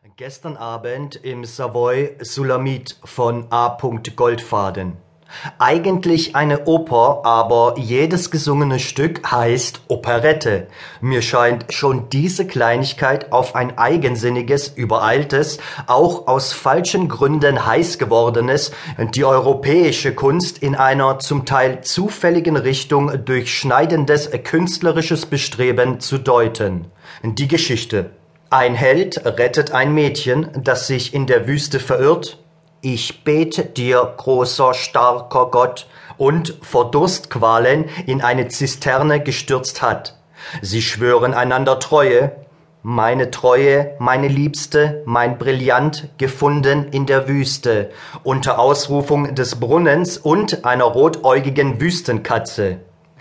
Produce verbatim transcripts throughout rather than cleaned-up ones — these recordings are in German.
Gestern Abend im Savoy Sulamit von A. Goldfaden. Eigentlich eine Oper, aber jedes gesungene Stück heißt Operette. Mir scheint schon diese Kleinigkeit auf ein eigensinniges, übereiltes, auch aus falschen Gründen heiß gewordenes, die europäische Kunst in einer zum Teil zufälligen Richtung durch schneidendes künstlerisches Bestreben zu deuten. Die Geschichte. Ein Held rettet ein Mädchen, das sich in der Wüste verirrt. Ich bete dir, großer, starker Gott, und vor Durstqualen in eine Zisterne gestürzt hat. Sie schwören einander Treue. Meine Treue, meine Liebste, mein Brillant, gefunden in der Wüste, unter Ausrufung des Brunnens und einer rotäugigen Wüstenkatze.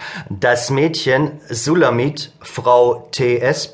Das Mädchen Sulamit, Frau T S.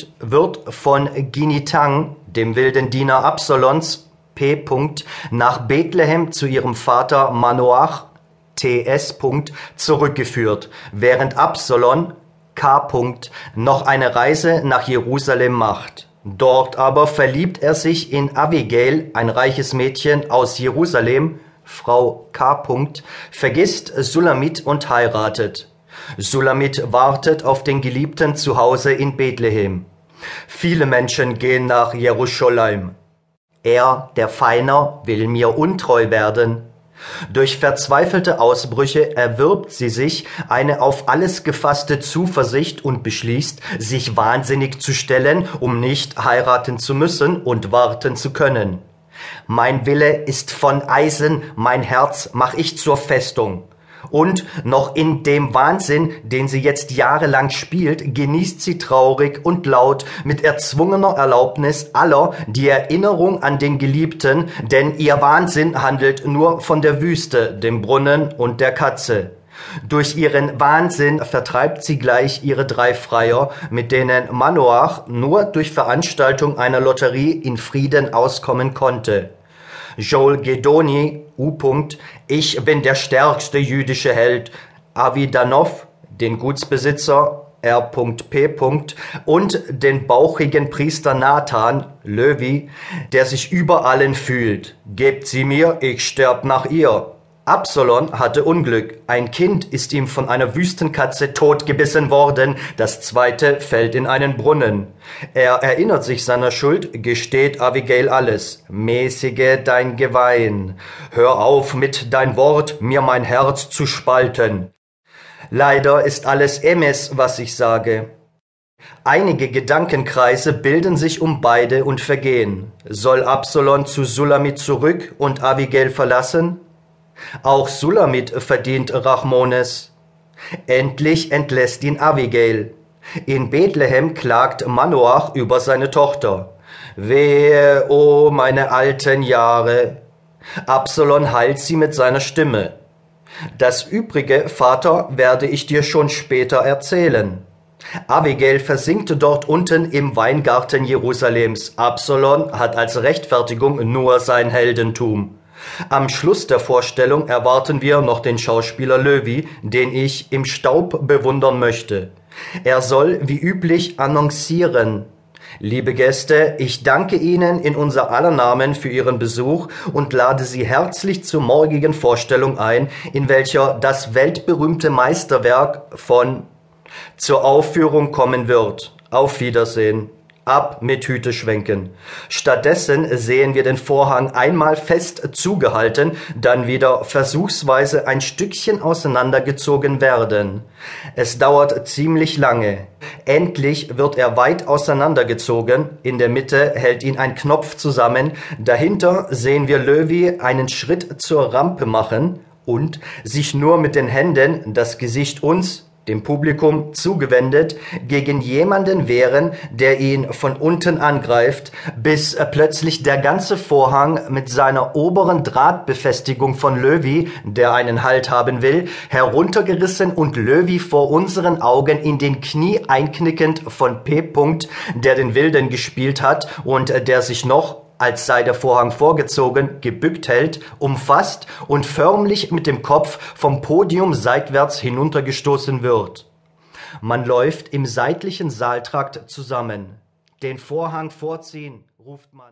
wird von Ginitang, dem wilden Diener Absalons, P. nach Bethlehem zu ihrem Vater Manoach, T S. zurückgeführt, während Absalon, K. noch eine Reise nach Jerusalem macht. Dort aber verliebt er sich in Abigail, ein reiches Mädchen aus Jerusalem, Frau K. vergisst Sulamit und heiratet. Sulamit wartet auf den Geliebten zu Hause in Bethlehem. Viele Menschen gehen nach Jerusalem. Er, der Feiner, will mir untreu werden. Durch verzweifelte Ausbrüche erwirbt sie sich eine auf alles gefasste Zuversicht und beschließt, sich wahnsinnig zu stellen, um nicht heiraten zu müssen und warten zu können. Mein Wille ist von Eisen, mein Herz mach ich zur Festung. Und noch in dem Wahnsinn, den sie jetzt jahrelang spielt, genießt sie traurig und laut mit erzwungener Erlaubnis aller die Erinnerung an den Geliebten, denn ihr Wahnsinn handelt nur von der Wüste, dem Brunnen und der Katze. Durch ihren Wahnsinn vertreibt sie gleich ihre drei Freier, mit denen Manoach nur durch Veranstaltung einer Lotterie in Frieden auskommen konnte. Joel Gedoni, U. Ich bin der stärkste jüdische Held, Avi Danov, den Gutsbesitzer, R. P. und den bauchigen Priester Nathan, Löwy, der sich über allen fühlt. Gebt sie mir, ich sterb nach ihr. Absalon hatte Unglück. Ein Kind ist ihm von einer Wüstenkatze totgebissen worden, das zweite fällt in einen Brunnen. Er erinnert sich seiner Schuld, gesteht Abigail alles. Mäßige dein Gewein. Hör auf mit dein Wort, mir mein Herz zu spalten. Leider ist alles Emes, was ich sage. Einige Gedankenkreise bilden sich um beide und vergehen. Soll Absalon zu Sulamit zurück und Abigail verlassen? Auch Sulamit verdient Rachmones. Endlich entlässt ihn Abigail. In Bethlehem klagt Manoach über seine Tochter. Wehe, o meine alten Jahre! Absalon heilt sie mit seiner Stimme. Das Übrige, Vater, werde ich dir schon später erzählen. Abigail versinkt dort unten im Weingarten Jerusalems. Absalon hat als Rechtfertigung nur sein Heldentum. Am Schluss der Vorstellung erwarten wir noch den Schauspieler Löwy, den ich im Staub bewundern möchte. Er soll wie üblich annoncieren. Liebe Gäste, ich danke Ihnen in unser aller Namen für Ihren Besuch und lade Sie herzlich zur morgigen Vorstellung ein, in welcher das weltberühmte Meisterwerk von zur Aufführung kommen wird. Auf Wiedersehen. Ab mit Hüte schwenken. Stattdessen sehen wir den Vorhang einmal fest zugehalten, dann wieder versuchsweise ein Stückchen auseinandergezogen werden. Es dauert ziemlich lange. Endlich wird er weit auseinandergezogen, in der Mitte hält ihn ein Knopf zusammen, dahinter sehen wir Löwy einen Schritt zur Rampe machen und sich nur mit den Händen, das Gesicht uns, dem Publikum zugewendet, gegen jemanden wehren, der ihn von unten angreift, bis plötzlich der ganze Vorhang mit seiner oberen Drahtbefestigung von Löwy, der einen Halt haben will, heruntergerissen und Löwy vor unseren Augen in den Knie einknickend von P. der den Wilden gespielt hat und der sich noch, als sei der Vorhang vorgezogen, gebückt hält, umfasst und förmlich mit dem Kopf vom Podium seitwärts hinuntergestoßen wird. Man läuft im seitlichen Saaltrakt zusammen. Den Vorhang vorziehen, ruft man.